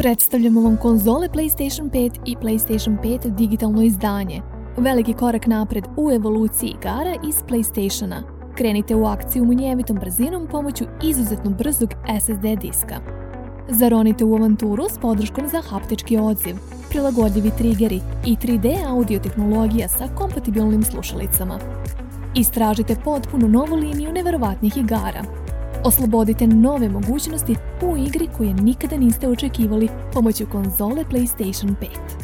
Predstavljamo vam konzole PlayStation 5 i PlayStation 5 digitalno izdanje. Veliki korak napred u evoluciji igara iz PlayStationa. Krenite u akciju munjevitom brzinom pomoću izuzetno brzog SSD diska. Zaronite u avanturu s podrškom za haptički odziv, prilagodljivi trigeri i 3D audio tehnologija sa kompatibilnim slušalicama. Istražite potpuno novu liniju neverovatnih igara. Oslobodite nove mogućnosti u igri koje nikada niste očekivali pomoću konzole PlayStation 5.